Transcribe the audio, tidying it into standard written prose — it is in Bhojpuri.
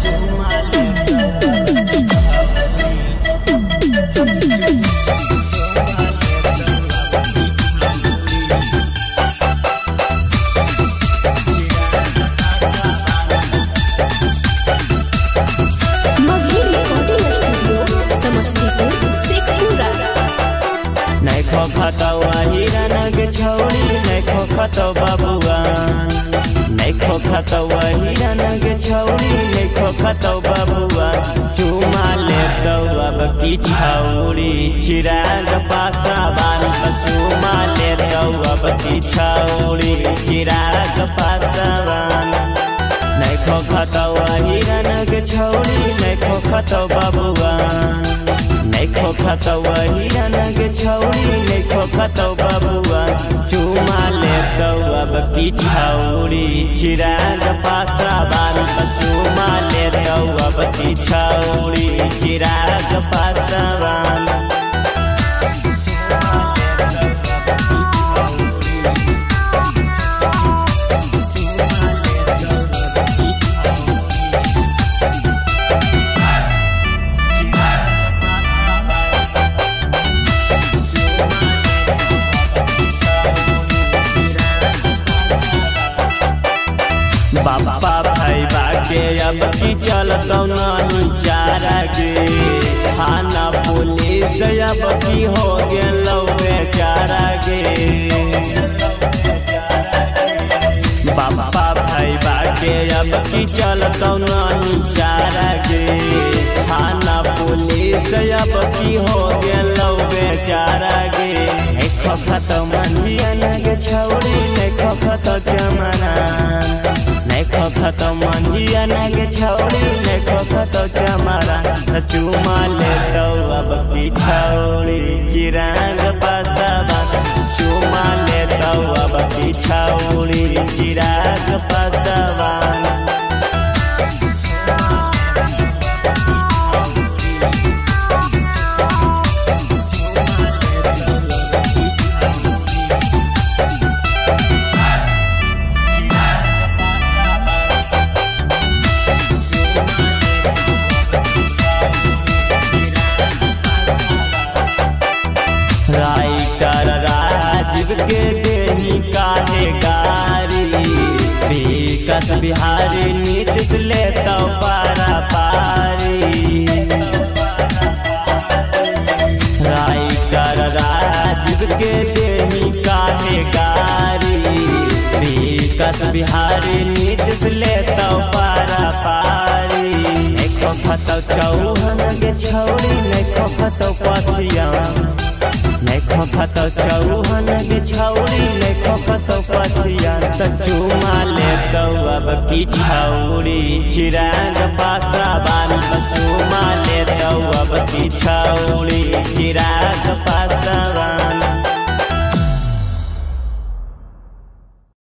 खतवा हिरन के छौड़ी नहीं खतौ बबुआ नहीं खतवा हिरन के छौड़ी नहीं खतौ बबुआ चुमा लेतौ अब की छौड़ी चिराग पासवान चुमा लेतौ अब की छौड़ी चिराग पासवान नहीं खतवा हिरन के छौड़ी नहीं खतौ बबुआ नहीं खतवा हिरन के छौड़ी नहीं खतौ बबुआ चुमा लेतौ अब की छौड़ी चिराग पासवान चुमा लेतौ अब की छौड़ी चिराग पासवान बाबा भैया के अब की चलतौ नहीं चारा गे थाना पुलिस अब की हो गेलौ बेचारा गे बाबा भैया के अब की चलतौ नहीं चारा गे थाना पुलिस अब की हो गेलौ बेचारा गे खतौ मंझियन के छौड़ी नहीं खतौ चमना खतौ मंझियन के छौड़ी नहीं खतौ चमरा चुमा लेतौ अब की छौड़ी चिराग पासवान चुमा लेतौ अब की छौड़ी चिराग पासवान राइटर राजीव के देही काहे गारी विकास बिहारी नीतीश लेतौ पारा पारी राइटर राजीव के देही काहे गारी विकास बिहारी नीतीश लेतौ पारा पारी नहीं खतौ चौहान के छौड़ी नहीं खतौ पसिया नहीं खतौ चौहान के छौड़ी नहीं खतौ पसिया चुमा लेतौ अब की छौड़ी चिराग पासवान चुमा लेतौ अब की छौड़ी चिराग पासवान।